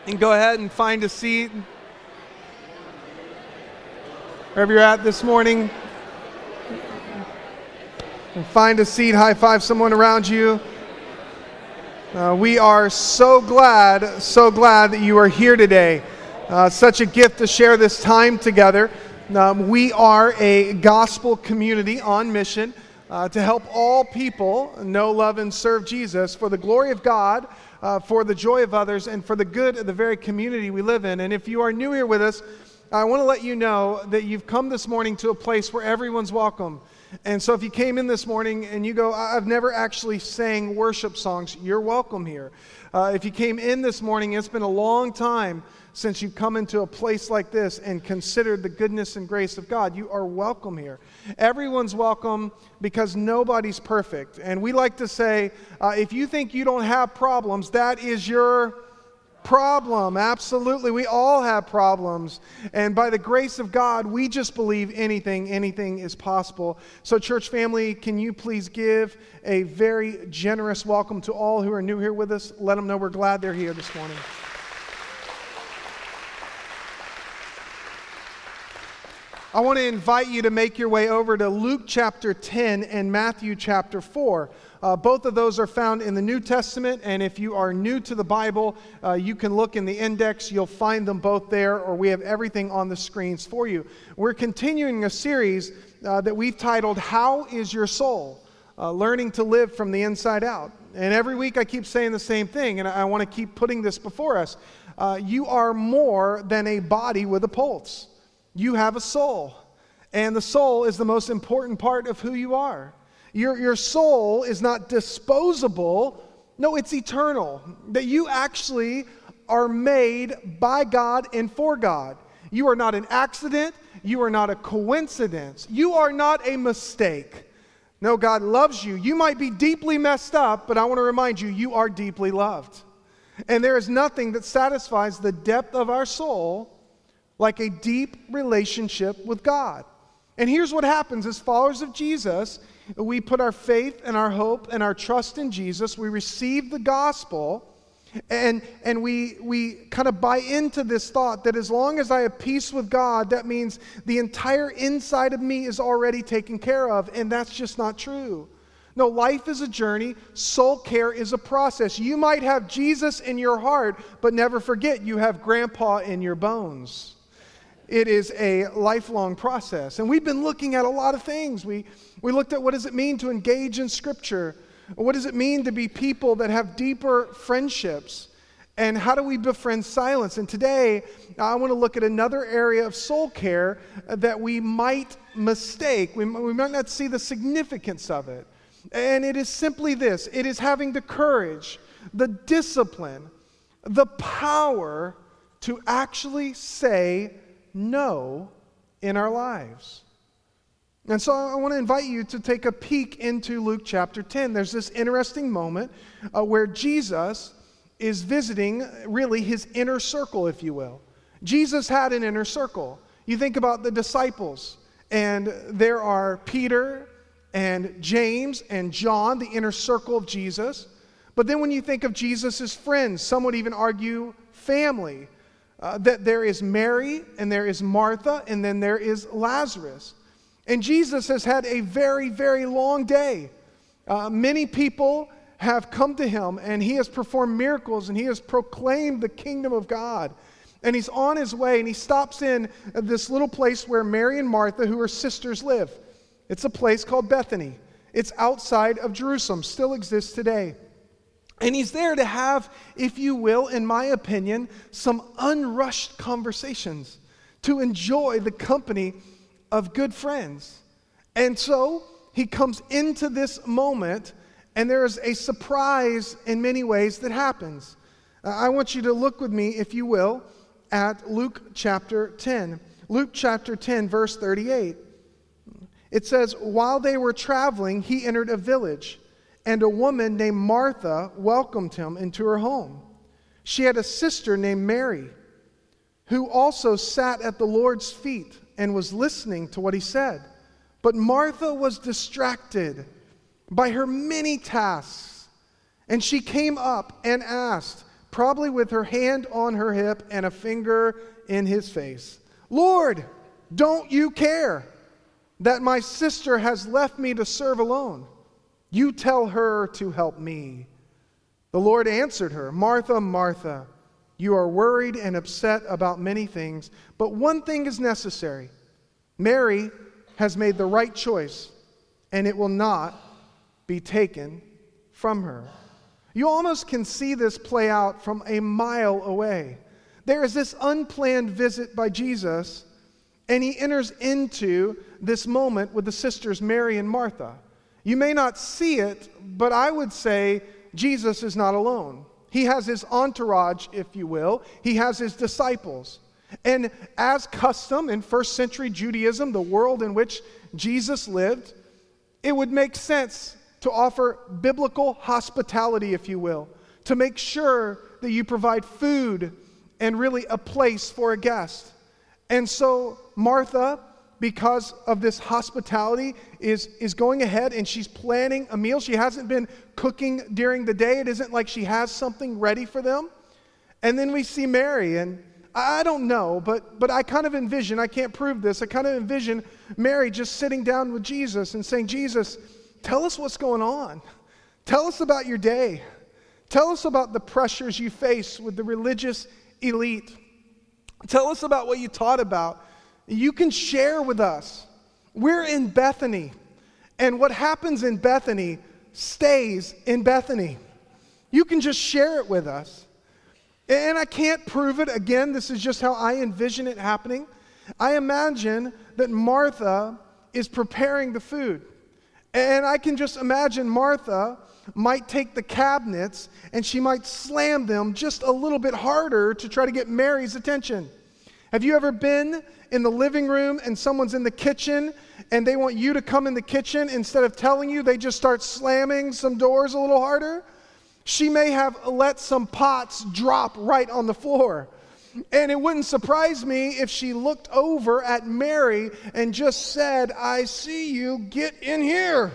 And go ahead and find a seat. Wherever you're at this morning, and find a seat, high five someone around you. We are so glad that you are here today. Such a gift to share this time together. We are a gospel community on mission to help all people know, love, and serve Jesus for the glory of God, for the joy of others, and for the good of the very community we live in. And if you are new here with us, I want to let you know that you've come this morning to a place where everyone's welcome. And so if you came in this morning and you go, I've never actually sang worship songs, you're welcome here. If you came in this morning, it's been a long time since you've come into a place like this and considered the goodness and grace of God, you are welcome here. Everyone's welcome because nobody's perfect. And we like to say, if you think you don't have problems, that is your problem. Absolutely. We all have problems. And by the grace of God, we just believe anything is possible. So church family, can you please give a very generous welcome to all who are new here with us? Let them know we're glad they're here this morning. I want to invite you to make your way over to Luke chapter 10 and Matthew chapter 4. Both of those are found in the New Testament, and if you are new to the Bible, you can look in the index. You'll find them both there, or we have everything on the screens for you. We're continuing a series that we've titled, How is Your Soul? Learning to live from the inside out. And every week I keep saying the same thing, and I want to keep putting this before us. You are more than a body with a pulse. You have a soul, and the soul is the most important part of who you are. Your soul is not disposable. No, it's eternal. That you actually are made by God and for God. You are not an accident. You are not a coincidence. You are not a mistake. No, God loves you. You might be deeply messed up, but I want to remind you, you are deeply loved. And there is nothing that satisfies the depth of our soul like a deep relationship with God. And here's what happens as followers of Jesus. We put our faith and our hope and our trust in Jesus. We receive the gospel, and we kind of buy into this thought that as long as I have peace with God, that means the entire inside of me is already taken care of, and that's just not true. No, life is a journey. Soul care is a process. You might have Jesus in your heart, but never forget you have Grandpa in your bones. It is a lifelong process. And we've been looking at a lot of things. We looked at what does it mean to engage in Scripture? What does it mean to be people that have deeper friendships? And how do we befriend silence? And today, I want to look at another area of soul care that we might mistake. We might not see the significance of it. And it is simply this. It is having the courage, the discipline, the power to actually say no in our lives. And so I want to invite you to take a peek into Luke chapter 10. There's this interesting moment where Jesus is visiting really his inner circle, if you will. Jesus had an inner circle. You think about the disciples, and there are Peter and James and John, the inner circle of Jesus. But then when you think of Jesus' friends, some would even argue family, that there is Mary, and there is Martha, and then there is Lazarus. And Jesus has had a very, very long day. Many people have come to him, and he has performed miracles, and he has proclaimed the kingdom of God. And he's on his way, and he stops in this little place where Mary and Martha, who are sisters, live. It's a place called Bethany. It's outside of Jerusalem, still exists today. And he's there to have, if you will, in my opinion, some unrushed conversations, to enjoy the company of good friends. And so he comes into this moment, and there is a surprise in many ways that happens. I want you to look with me, if you will, at Luke chapter 10. Luke chapter 10, verse 38. It says, while they were traveling, he entered a village, and a woman named Martha welcomed him into her home. She had a sister named Mary, who also sat at the Lord's feet and was listening to what he said. But Martha was distracted by her many tasks, and she came up and asked, probably with her hand on her hip and a finger in his face. "Lord, don't you care that my sister has left me to serve alone? You tell her to help me." The Lord answered her, "Martha, Martha, you are worried and upset about many things, but one thing is necessary. Mary has made the right choice, and it will not be taken from her." You almost can see this play out from a mile away. There is this unplanned visit by Jesus, and he enters into this moment with the sisters Mary and Martha. You may not see it, but I would say Jesus is not alone. He has his entourage, if you will. He has his disciples. And as custom in first century Judaism, the world in which Jesus lived, it would make sense to offer biblical hospitality, if you will, to make sure that you provide food and really a place for a guest. And so Martha, because of this hospitality, is going ahead and she's planning a meal. She hasn't been cooking during the day. It isn't like she has something ready for them. And then we see Mary, and I don't know, but I kind of envision, I can't prove this, I kind of envision Mary just sitting down with Jesus and saying, "Jesus, tell us what's going on. Tell us about your day. Tell us about the pressures you face with the religious elite. Tell us about what you taught about. You can share with us. We're in Bethany, and what happens in Bethany stays in Bethany. You can just share it with us." And I can't prove it. Again, this is just how I envision it happening. I imagine that Martha is preparing the food. And I can just imagine Martha might take the cabinets and she might slam them just a little bit harder to try to get Mary's attention. Have you ever been in the living room and someone's in the kitchen and they want you to come in the kitchen? Instead of telling you, they just start slamming some doors a little harder? She may have let some pots drop right on the floor. And it wouldn't surprise me if she looked over at Mary and just said, "I see you, get in here."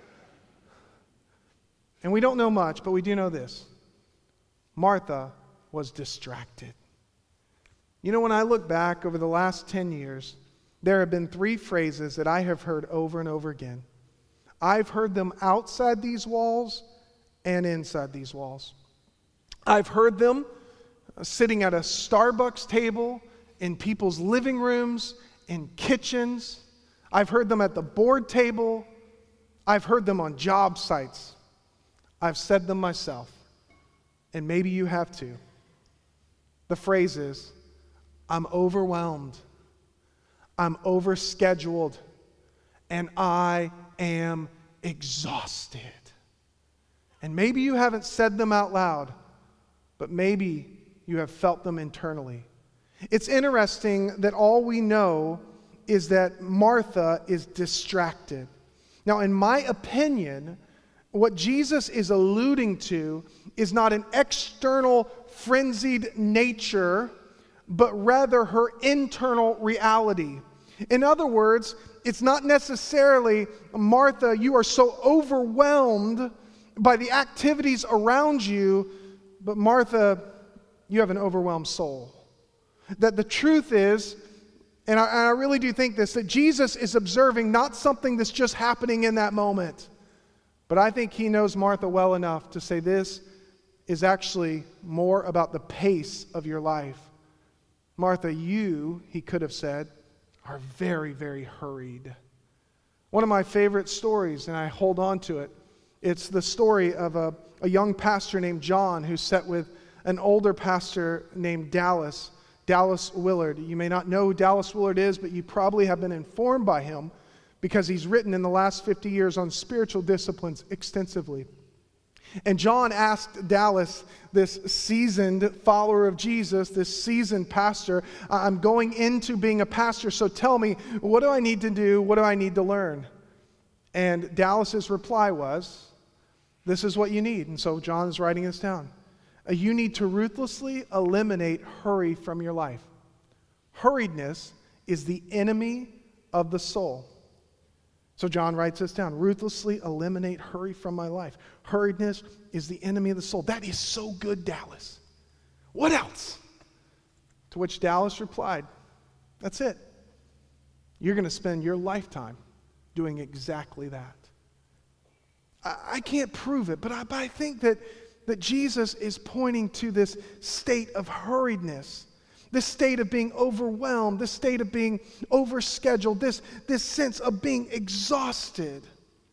And we don't know much, but we do know this. Martha was distracted. You know, when I look back over the last 10 years, there have been 3 phrases that I have heard over and over again. I've heard them outside these walls and inside these walls. I've heard them sitting at a Starbucks table, in people's living rooms, in kitchens. I've heard them at the board table. I've heard them on job sites. I've said them myself, and maybe you have too. The phrase is, "I'm overwhelmed, I'm overscheduled, and I am exhausted." And maybe you haven't said them out loud, but maybe you have felt them internally. It's interesting that all we know is that Martha is distracted. Now, in my opinion, what Jesus is alluding to is not an external frenzied nature, but rather her internal reality. In other words, it's not necessarily, "Martha, you are so overwhelmed by the activities around you," but "Martha, you have an overwhelmed soul." That the truth is, and I really do think this, that Jesus is observing not something that's just happening in that moment, but I think he knows Martha well enough to say this is actually more about the pace of your life. "Martha, you," he could have said, "are very, very hurried." One of my favorite stories, and I hold on to it, it's the story of a young pastor named John who sat with an older pastor named Dallas Willard. You may not know who Dallas Willard is, but you probably have been informed by him because he's written in the last 50 years on spiritual disciplines extensively. And John asked Dallas, this seasoned follower of Jesus, this seasoned pastor, "I'm going into being a pastor, so tell me, what do I need to do? What do I need to learn?" And Dallas's reply was, "This is what you need." And so John is writing this down. You need to ruthlessly eliminate hurry from your life. Hurriedness is the enemy of the soul. So John writes this down. Ruthlessly eliminate hurry from my life. Hurriedness is the enemy of the soul. That is so good, Dallas. What else? To which Dallas replied, that's it. You're going to spend your lifetime doing exactly that. I can't prove it, but I think that Jesus is pointing to this state of hurriedness, this state of being overwhelmed, this state of being overscheduled, this sense of being exhausted.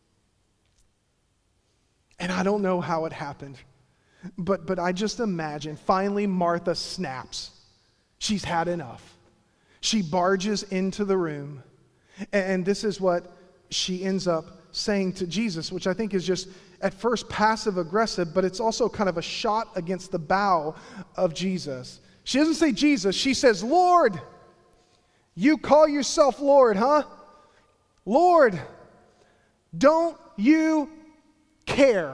And I don't know how it happened, but I just imagine finally Martha snaps. She's had enough. She barges into the room, and this is what she ends up saying to Jesus, which I think is just at first passive-aggressive, but it's also kind of a shot against the bow of Jesus. She doesn't say Jesus, she says, Lord. You call yourself Lord, huh? Lord, don't you care?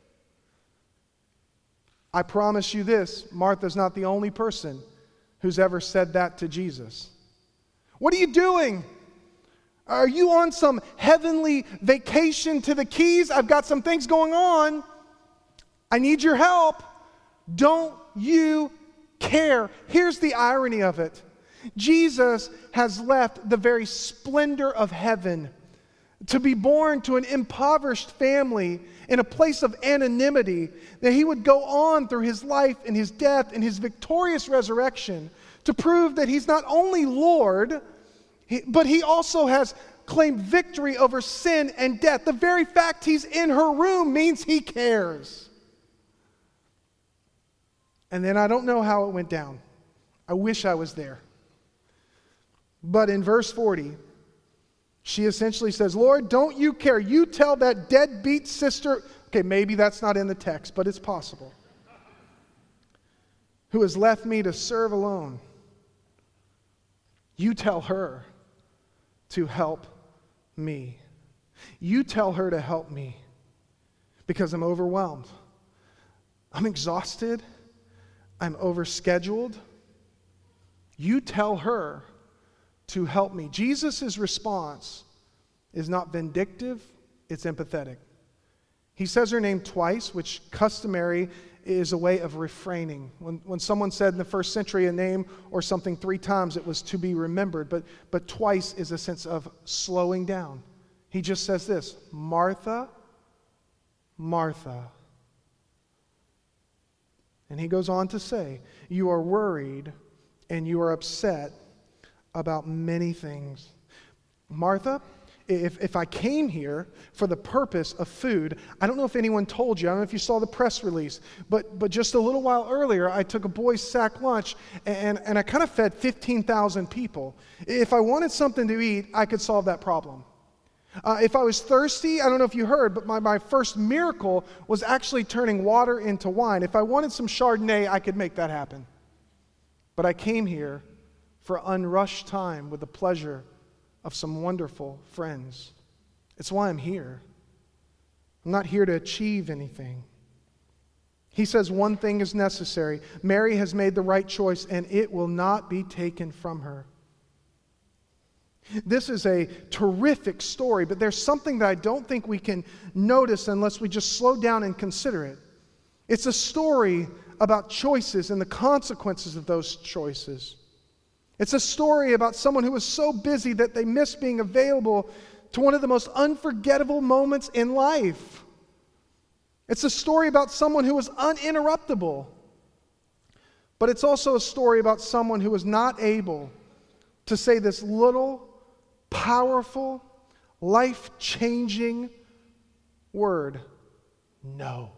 I promise you this, Martha's not the only person who's ever said that to Jesus. What are you doing? Are you on some heavenly vacation to the Keys? I've got some things going on. I need your help. Don't you care? Here's the irony of it. Jesus has left the very splendor of heaven to be born to an impoverished family in a place of anonymity, that he would go on through his life and his death and his victorious resurrection to prove that he's not only Lord, but he also has claimed victory over sin and death. The very fact he's in her room means he cares. And then I don't know how it went down. I wish I was there. But in verse 40, she essentially says, Lord, don't you care? You tell that deadbeat sister, okay, maybe that's not in the text, but it's possible, who has left me to serve alone. You tell her to help me. You tell her to help me because I'm overwhelmed. I'm exhausted. I'm overscheduled. You tell her to help me. Jesus' response is not vindictive, it's empathetic. He says her name twice, which customary is a way of refraining. When someone said in the first century a name or something 3 times, it was to be remembered, but twice is a sense of slowing down. He just says this, Martha, Martha. And he goes on to say, you are worried and you are upset about many things. Martha, if I came here for the purpose of food, I don't know if anyone told you, I don't know if you saw the press release, but just a little while earlier, I took a boys' sack lunch and I kind of fed 15,000 people. If I wanted something to eat, I could solve that problem. If I was thirsty, I don't know if you heard, but my first miracle was actually turning water into wine. If I wanted some Chardonnay, I could make that happen. But I came here for unrushed time with the pleasure of some wonderful friends. It's why I'm here. I'm not here to achieve anything. He says one thing is necessary. Mary has made the right choice, and it will not be taken from her. This is a terrific story, but there's something that I don't think we can notice unless we just slow down and consider it. It's a story about choices and the consequences of those choices. It's a story about someone who was so busy that they missed being available to one of the most unforgettable moments in life. It's a story about someone who was uninterruptible. But it's also a story about someone who was not able to say this little, powerful, life-changing word, no.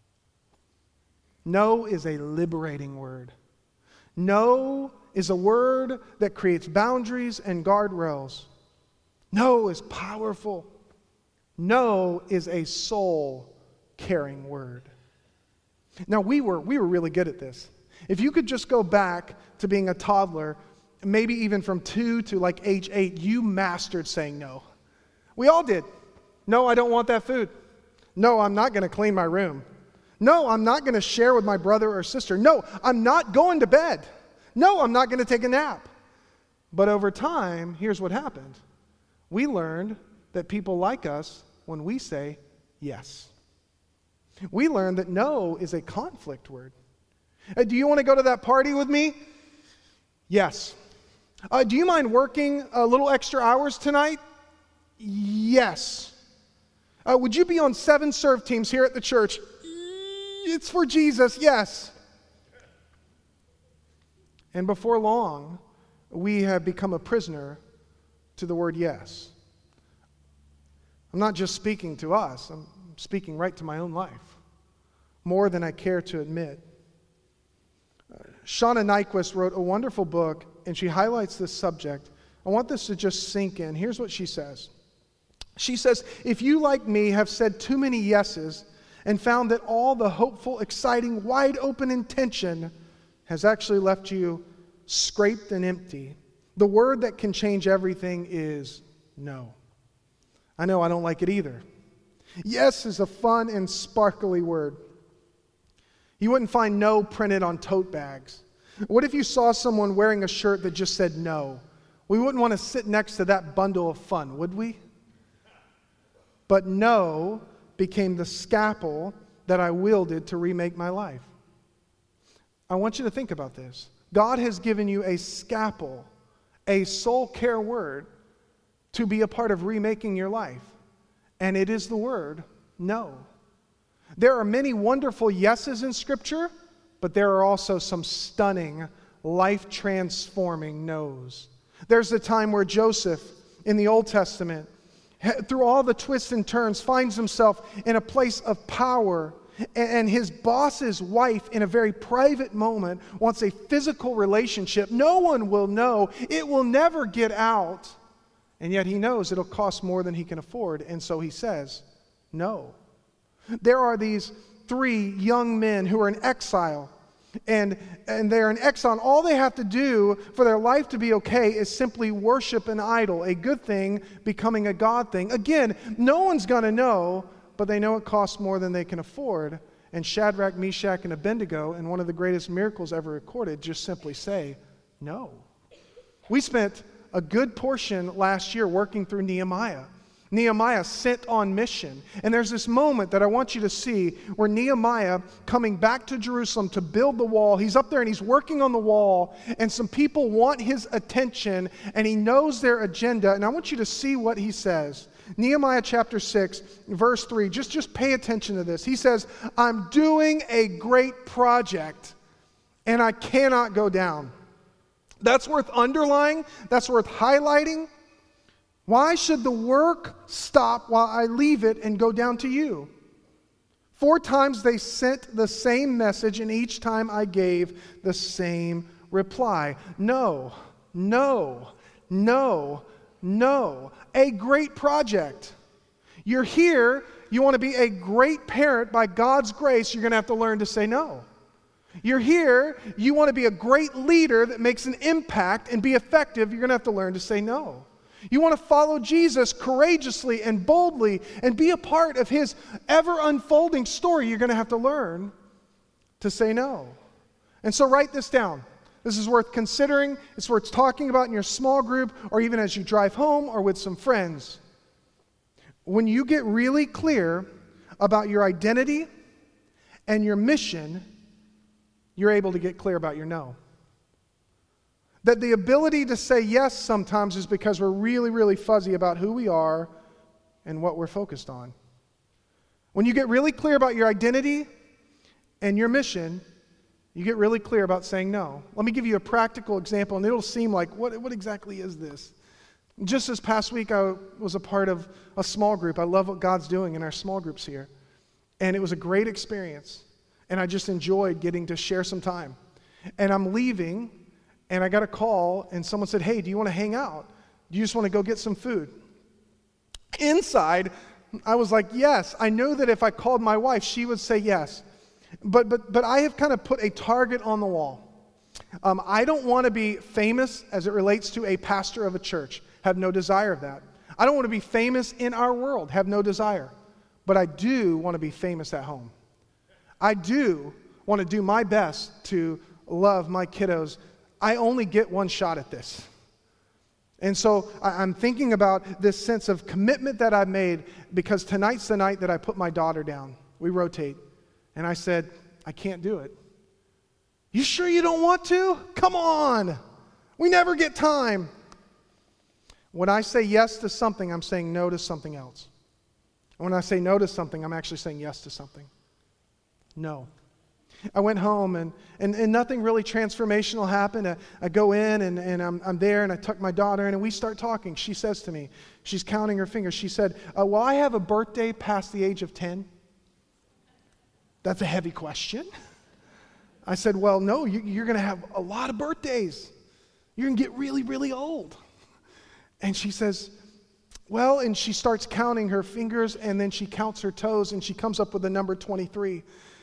No is a liberating word. No is a word that creates boundaries and guardrails. No is powerful. No is a soul-caring word. Now, we were really good at this. If you could just go back to being a toddler, maybe even from 2 to like age 8, you mastered saying no. We all did. No, I don't want that food. No, I'm not going to clean my room. No, I'm not going to share with my brother or sister. No, I'm not going to bed. No, I'm not going to take a nap. But over time, here's what happened. We learned that people like us when we say yes. We learned that no is a conflict word. Do you want to go to that party with me? Yes. Do you mind working a little extra hours tonight? Yes. Would you be on 7 serve teams here at the church? It's for Jesus, yes. And before long, we have become a prisoner to the word yes. I'm not just speaking to us, I'm speaking right to my own life, more than I care to admit. Shauna Nyquist wrote a wonderful book, and she highlights this subject. I want this to just sink in. Here's what she says. She says, if you, like me, have said too many yeses and found that all the hopeful, exciting, wide-open intention has actually left you scraped and empty, the word that can change everything is no. I know I don't like it either. Yes is a fun and sparkly word. You wouldn't find no printed on tote bags. What if you saw someone wearing a shirt that just said no? We wouldn't want to sit next to that bundle of fun, would we? But no became the scalpel that I wielded to remake my life. I want you to think about this. God has given you a scalpel, a soul care word, to be a part of remaking your life. And it is the word no. There are many wonderful yeses in Scripture, but there are also some stunning, life-transforming no's. There's a time where Joseph, in the Old Testament, through all the twists and turns, finds himself in a place of power, and his boss's wife, in a very private moment, wants a physical relationship. No one will know. It will never get out. And yet he knows it'll cost more than he can afford, and so he says, no. There are these 3 young men who are in exile, and they're in exile, and all they have to do for their life to be okay is simply worship an idol, a good thing becoming a God thing. Again, no one's going to know, but they know it costs more than they can afford. And Shadrach, Meshach, and Abednego, in one of the greatest miracles ever recorded, just simply say, no. We spent a good portion last year working through Nehemiah. Nehemiah sent on mission. And there's this moment that I want you to see where Nehemiah, coming back to Jerusalem to build the wall, he's up there and he's working on the wall, and some people want his attention, and he knows their agenda. And I want you to see what he says. Nehemiah chapter 6, verse 3. Just pay attention to this. He says, I'm doing a great project, and I cannot go down. That's worth underlining. That's worth highlighting. Why should the work stop while I leave it and go down to you? 4 times they sent the same message, and each time I gave the same reply. No, no, no, no. A great project. You're here, you want to be a great parent by God's grace, you're going to have to learn to say no. You're here, you want to be a great leader that makes an impact and be effective, you're going to have to learn to say no. You want to follow Jesus courageously and boldly and be a part of his ever-unfolding story, you're going to have to learn to say no. And so write this down. This is worth considering. It's worth talking about in your small group or even as you drive home or with some friends. When you get really clear about your identity and your mission, you're able to get clear about your no. That the ability to say yes sometimes is because we're really, really fuzzy about who we are and what we're focused on. When you get really clear about your identity and your mission, you get really clear about saying no. Let me give you a practical example, and it'll seem like, what exactly is this? Just this past week, I was a part of a small group. I love what God's doing in our small groups here. And it was a great experience. And I just enjoyed getting to share some time. And I'm leaving, and I got a call, and someone said, hey, do you want to hang out? Do you just want to go get some food? Inside, I was like, yes. I know that if I called my wife, she would say yes. But I have kind of put a target on the wall. I don't want to be famous as it relates to a pastor of a church. Have no desire of that. I don't want to be famous in our world. Have no desire. But I do want to be famous at home. I do want to do my best to love my kiddos. I only get one shot at this. And so I'm thinking about this sense of commitment that I've made, because tonight's the night that I put my daughter down. We rotate. And I said, I can't do it. You sure you don't want to? Come on. We never get time. When I say yes to something, I'm saying no to something else. And when I say no to something, I'm actually saying yes to something. No. I went home and nothing really transformational happened. I go in and I'm there and I tuck my daughter in and we start talking. She says to me, she's counting her fingers. She said, will I have a birthday past the age of 10? That's a heavy question. I said, well, no, you're going to have a lot of birthdays. You're going to get really, really old. And she says, well, and she starts counting her fingers and then she counts her toes and she comes up with the number 23.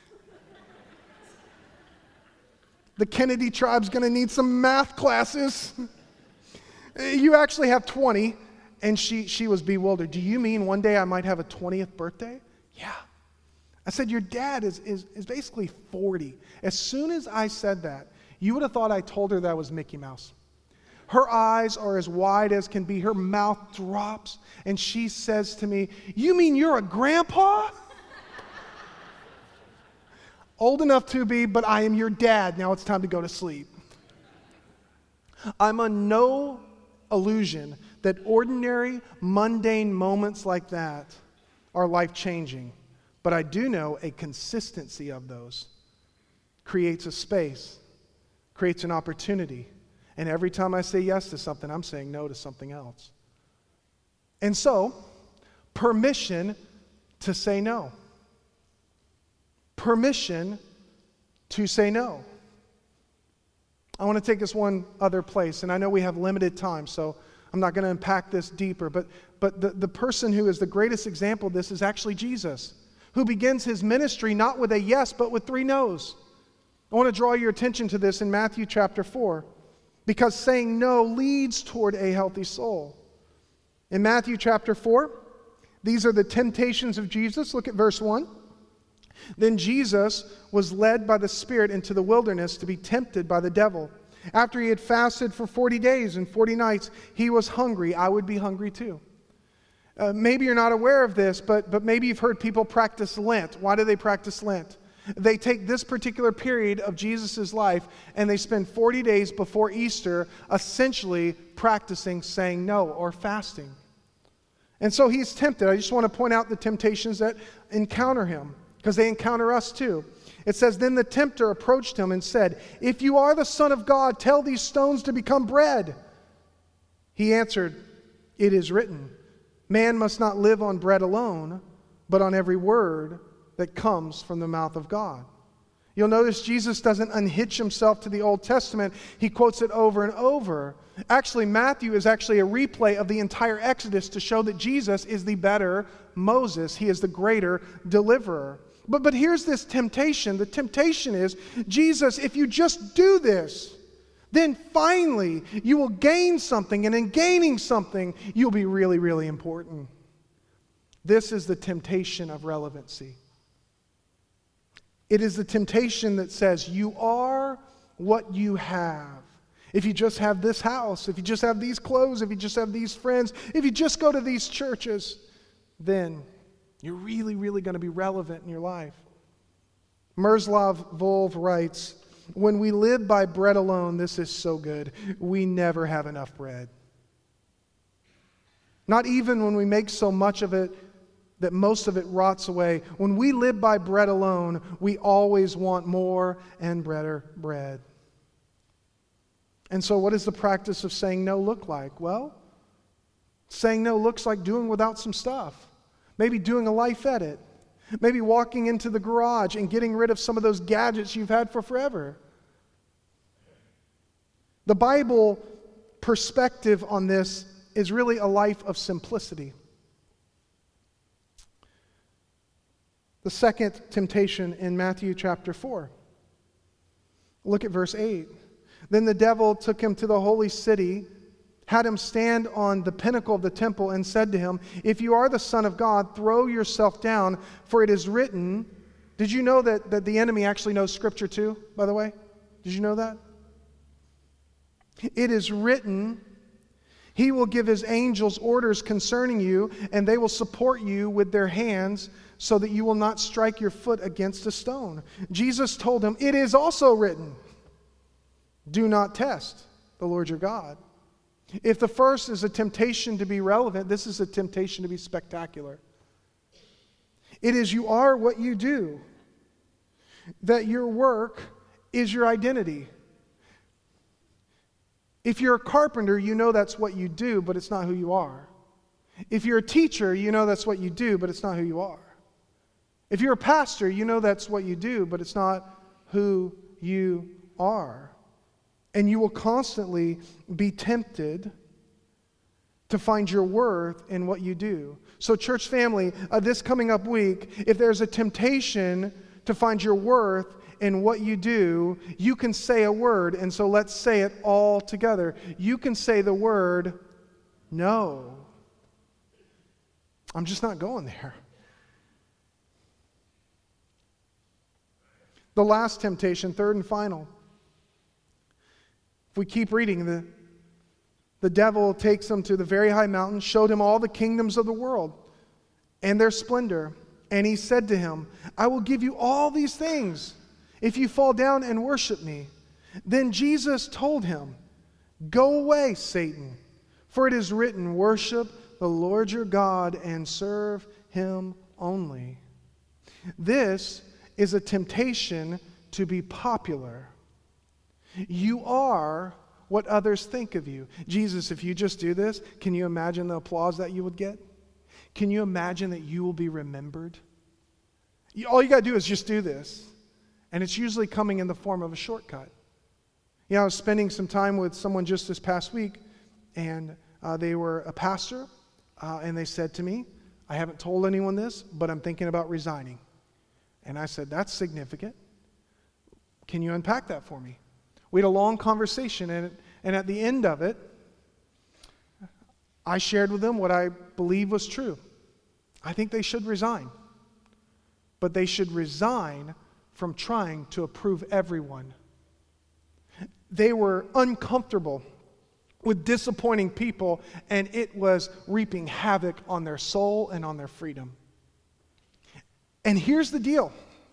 The Kennedy tribe's going to need some math classes. You actually have 20. And she was bewildered. Do you mean one day I might have a 20th birthday? Yeah. I said, your dad is basically 40. As soon as I said that, you would have thought I told her that was Mickey Mouse. Her eyes are as wide as can be. Her mouth drops. And she says to me, you mean you're a grandpa? Old enough to be, but I am your dad. Now it's time to go to sleep. I'm on no illusion that ordinary, mundane moments like that are life-changing. But I do know a consistency of those creates a space, creates an opportunity. And every time I say yes to something, I'm saying no to something else. And so, permission to say no. Permission to say no. I want to take us one other place, and I know we have limited time, so I'm not going to unpack this deeper, but the person who is the greatest example of this is actually Jesus, who begins his ministry not with a yes, but with 3 no's. I want to draw your attention to this in Matthew chapter 4, because saying no leads toward a healthy soul. In Matthew chapter 4, these are the temptations of Jesus. Look at verse 1. Then Jesus was led by the Spirit into the wilderness to be tempted by the devil. After he had fasted for 40 days and 40 nights, he was hungry. I would be hungry too. Maybe you're not aware of this, but maybe you've heard people practice Lent. Why do they practice Lent? They take this particular period of Jesus' life and they spend 40 days before Easter essentially practicing saying no or fasting. And so he's tempted. I just want to point out the temptations that encounter him, because they encounter us too. It says, then the tempter approached him and said, if you are the Son of God, tell these stones to become bread. He answered, it is written, man must not live on bread alone, but on every word that comes from the mouth of God. You'll notice Jesus doesn't unhitch himself to the Old Testament. He quotes it over and over. Actually, Matthew is actually a replay of the entire Exodus to show that Jesus is the better Moses. He is the greater deliverer. But here's this temptation. The temptation is, Jesus, if you just do this, then finally you will gain something, and in gaining something, you'll be really, really important. This is the temptation of relevancy. It is the temptation that says, you are what you have. If you just have this house, if you just have these clothes, if you just have these friends, if you just go to these churches, then you're really, really going to be relevant in your life. Miroslav Volf writes, when we live by bread alone, this is so good. We never have enough bread. Not even when we make so much of it that most of it rots away. When we live by bread alone, we always want more and better bread. And so what does the practice of saying no look like? Well, saying no looks like doing without some stuff. Maybe doing a life edit. Maybe walking into the garage and getting rid of some of those gadgets you've had for forever. The Bible perspective on this is really a life of simplicity. The second temptation in Matthew chapter 4. Look at verse 8. Then the devil took him to the holy city, had him stand on the pinnacle of the temple, and said to him, if you are the Son of God, throw yourself down, for it is written. Did you know that the enemy actually knows Scripture too, by the way? Did you know that? It is written, he will give his angels orders concerning you, and they will support you with their hands, so that you will not strike your foot against a stone. Jesus told him, it is also written. Do not test the Lord your God. If the first is a temptation to be relevant, this is a temptation to be spectacular. It is you are what you do, that your work is your identity. If you're a carpenter, you know that's what you do, but it's not who you are. If you're a teacher, you know that's what you do, but it's not who you are. If you're a pastor, you know that's what you do, but it's not who you are. And you will constantly be tempted to find your worth in what you do. So church family, this coming up week, if there's a temptation to find your worth in what you do, you can say a word, and so let's say it all together. You can say the word, no. I'm just not going there. The last temptation, third and final. If we keep reading, the devil takes him to the very high mountain, showed him all the kingdoms of the world and their splendor. And he said to him, I will give you all these things if you fall down and worship me. Then Jesus told him, go away, Satan, for it is written, worship the Lord your God and serve him only. This is a temptation to be popular. You are what others think of you. Jesus, if you just do this, can you imagine the applause that you would get? Can you imagine that you will be remembered? All you got to do is just do this. And it's usually coming in the form of a shortcut. I was spending some time with someone just this past week, and they were a pastor, and they said to me, I haven't told anyone this, but I'm thinking about resigning. And I said, that's significant. Can you unpack that for me? We had a long conversation, and at the end of it, I shared with them what I believe was true. I think they should resign. But they should resign from trying to approve everyone. They were uncomfortable with disappointing people, and it was reaping havoc on their soul and on their freedom. And here's the deal.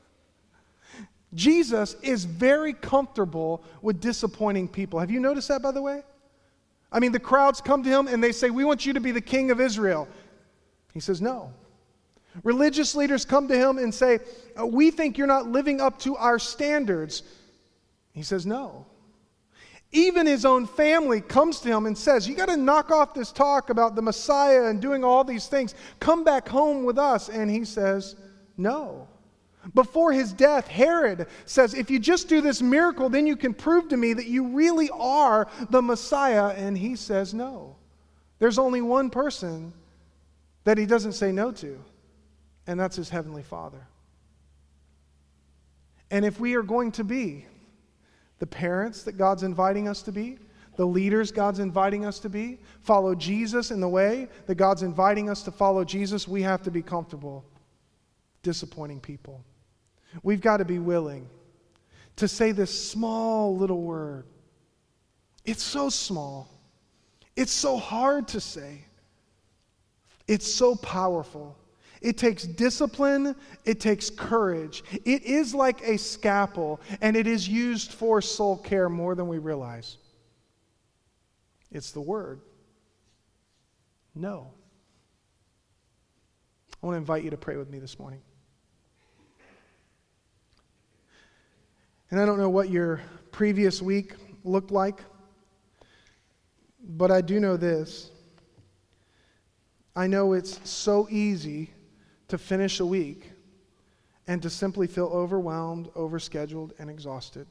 Jesus is very comfortable with disappointing people. Have you noticed that, by the way? I mean, the crowds come to him and they say, we want you to be the king of Israel. He says, no. Religious leaders come to him and say, we think you're not living up to our standards. He says, no. Even his own family comes to him and says, you got to knock off this talk about the Messiah and doing all these things. Come back home with us. And he says, no. Before his death, Herod says, if you just do this miracle, then you can prove to me that you really are the Messiah. And he says, no. There's only one person that he doesn't say no to, and that's his heavenly Father. And if we are going to be the parents that God's inviting us to be, the leaders God's inviting us to be, follow Jesus in the way that God's inviting us to follow Jesus, we have to be comfortable disappointing people. We've got to be willing to say this small little word. It's so small. It's so hard to say. It's so powerful. It takes discipline. It takes courage. It is like a scalpel, and it is used for soul care more than we realize. It's the word. No. I want to invite you to pray with me this morning. And I don't know what your previous week looked like, but I do know this. I know it's so easy to finish a week and to simply feel overwhelmed, overscheduled, and exhausted.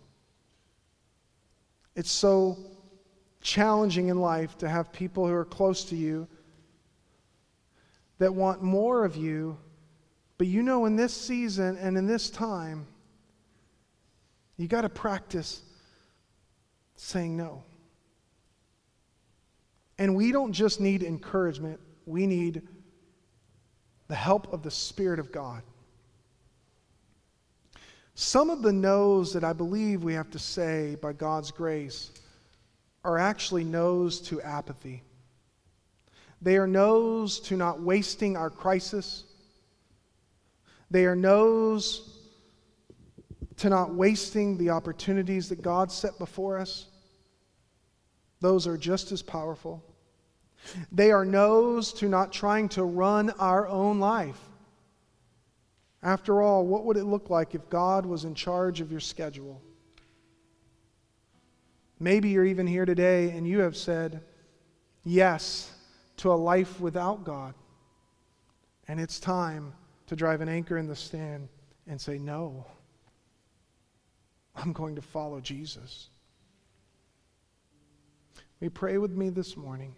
It's so challenging in life to have people who are close to you that want more of you, but you know in this season and in this time, you got to practice saying no. And we don't just need encouragement, we need the help of the Spirit of God. Some of the no's that I believe we have to say by God's grace are actually no's to apathy. They are no's to not wasting our crisis. They are no's to not wasting the opportunities that God set before us. Those are just as powerful. They are no's to not trying to run our own life. After all, what would it look like if God was in charge of your schedule? Maybe you're even here today and you have said yes to a life without God. And it's time to drive an anchor in the sand and say, no, I'm going to follow Jesus. Will you pray with me this morning?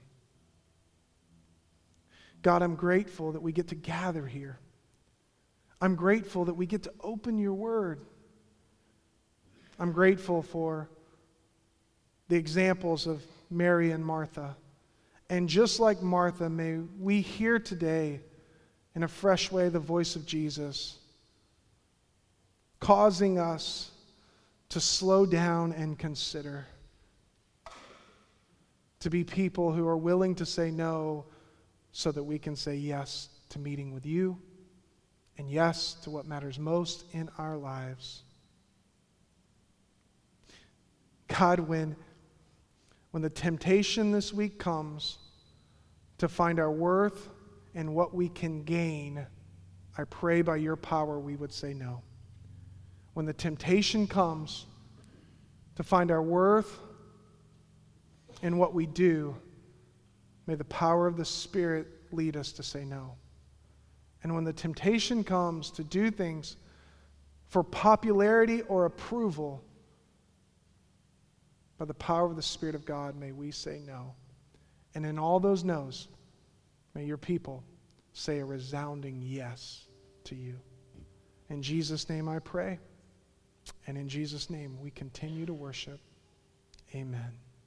God, I'm grateful that we get to gather here. I'm grateful that we get to open your word. I'm grateful for the examples of Mary and Martha. And just like Martha, may we hear today in a fresh way the voice of Jesus, causing us to slow down and consider, to be people who are willing to say no so that we can say yes to meeting with you and yes to what matters most in our lives. God, when the temptation this week comes to find our worth and what we can gain, I pray by your power we would say no. When the temptation comes to find our worth in what we do, may the power of the Spirit lead us to say no. And when the temptation comes to do things for popularity or approval, by the power of the Spirit of God, may we say no. And in all those no's, may your people say a resounding yes to you. In Jesus' name I pray. And in Jesus' name we continue to worship. Amen.